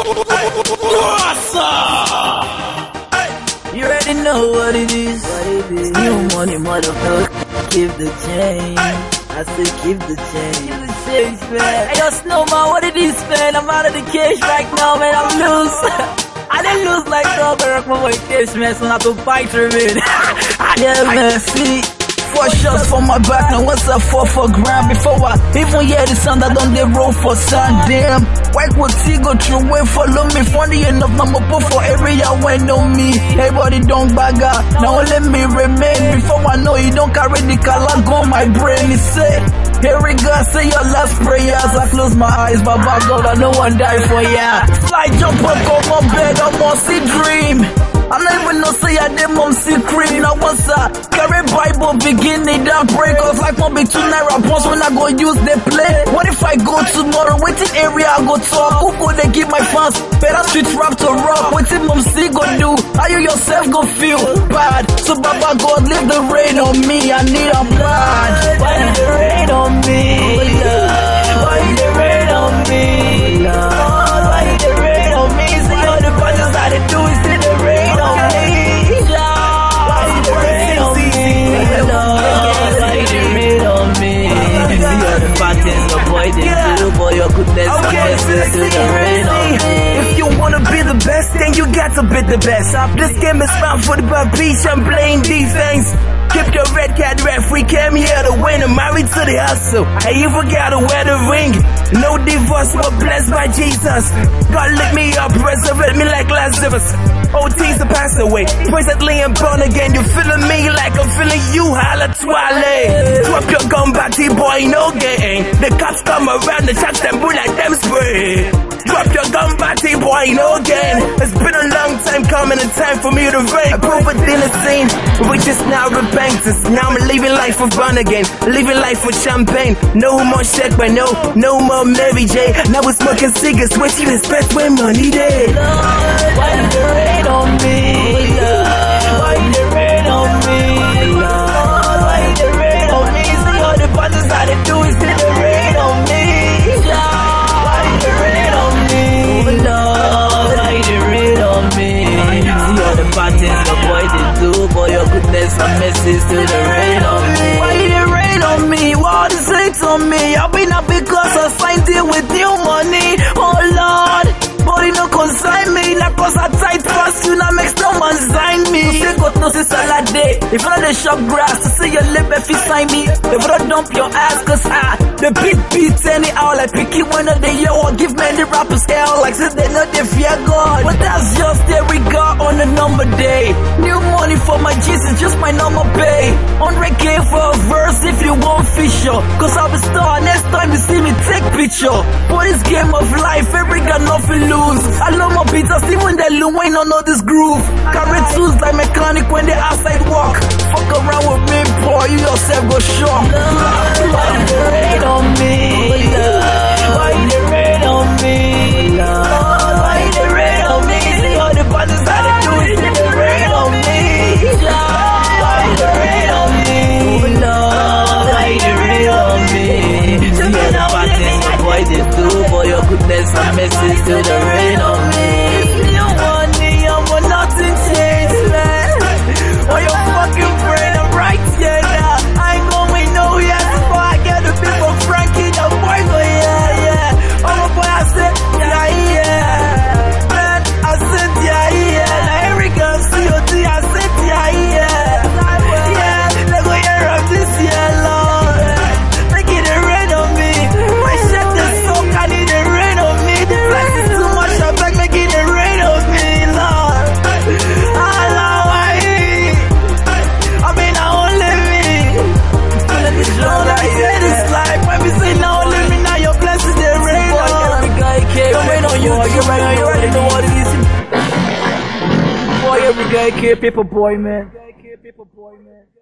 You already know what it is. New money, motherfucker. Keep the change. I say keep the change. Keep the change, man. Hey, yo, Snowman, what it is, man? I'm out of the cage right now, man. I'm loose. I didn't lose like dog, but I'm my cage, man. So I have to fight for it. Yeah, man. See. 4 shots for my back, now what's up 4 for grand? Before I even hear the sound, I don't they roll for sand. Damn, white would see go through way, follow me. Funny enough, I'm up for area when know me. Everybody don't bag out, now let me remain. Before I know you don't carry the color on my brain. He say, here we go, say your last prayers. I close my eyes, Baba God, I no one die for ya. Fly, jump up on my bed, I'm on see dream. I don't even know say I did mom secret. Now what's up? Carry Bible begin it down pray. Cause like won't be 2 naira points when I go use the play. What if I go tomorrow? Waiting area I go talk. Who could they give my fans? Better street rap to rock. Waiting mom see go do. How you yourself go feel bad? So Baba God leave the rain on me. I need a blood. Why did the rain on me? Why did the rain on me? Why did the rain on me? See all the budgets that they do is in the rain. If you wanna be the best, then you got to be the best. This game is bound for the beach and playing defense. Keep your red cat ref, we came here to win and married to the hustle. I even gotta wear the ring. No divorce, we're blessed by Jesus. God lift me up, resurrect me like Lazarus. Old things to pass away, presently and born again. You feeling me like I'm feeling you, holla twale. Drop your gun back, boy, no game. The cops come around, the shots them like them spray. Drop your gun back, boy, no game. It's been a long time coming, and time for me to reign. I grew up in the scene, we just now repentance. Now I'm living life for fun again, living life for champagne. No more shake, but no more Mary J. Now we're smoking cigarettes, what you expect when money day? Why did the rain on me? Why did the rain on me? Why did the rain on me? See all the buttons that they do is in the rain on me. Why did the rain on me? Why did the rain on me? See all the buttons the boy they do, boy your goodness and mercy to the rain on me. Why did it rain on me? What is it on me? I've been up because I signed it with new money. Oh Lord, body no consign me. Now cause I tight fast, you now makes no man sign me. You say God knows it's a lot day. If you know the shop grass, to see your lip if you sign me. If you don't dump your ass, cause the beat anyhow. Like picky one of the year or give many rappers hell. Like since they know they fear God. But that's just there we go on the number day. New money for my Jesus, just my number pay. 100K for a verse if you want Fisher. Cause I'll be star next time you see me take picture. For this game of life, every got nothing lose. I love my beaters, even the Lil Wayne don't know this groove. Carry tools like mechanic when they outside walk. Fuck around with me, boy, you yourself go shock. Why did the rain on me? Why did the rain on me? Why did the rain on me? See all the buttons that they do is in the rain on me. Why did the rain on me? Why did the rain on me? See all the buttons the boy they do, boy your goodness and mercy to the rain on me. You want me, I'm nothing changed, man. Oh, your fucking brain, I'm right here now. I ain't going nowhere before I get the people Frankie, the boy go yeah. Oh my boy, I said yeah. Man, I said yeah. Now here we go, COD, I said yeah. Yeah, let go hear of this year, Lord. Make it rain on me. My shit is soak, I need it rain on me. The flex is too much, I beg, make it rain on me, Lord. You already know what it is. Boy, every guy care paper boy, man.